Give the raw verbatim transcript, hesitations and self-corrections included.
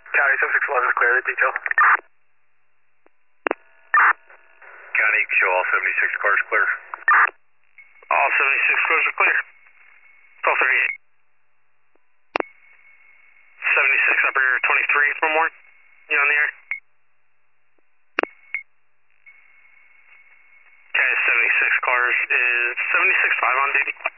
County seventy-six eleven is clear, the detail. County, show all seventy-six cars clear. All seventy-six cars are clear. twelve thirty-eight. seventy-six operator twenty-three for more. You on the air? Okay, seventy-six cars is seventy-six five on duty.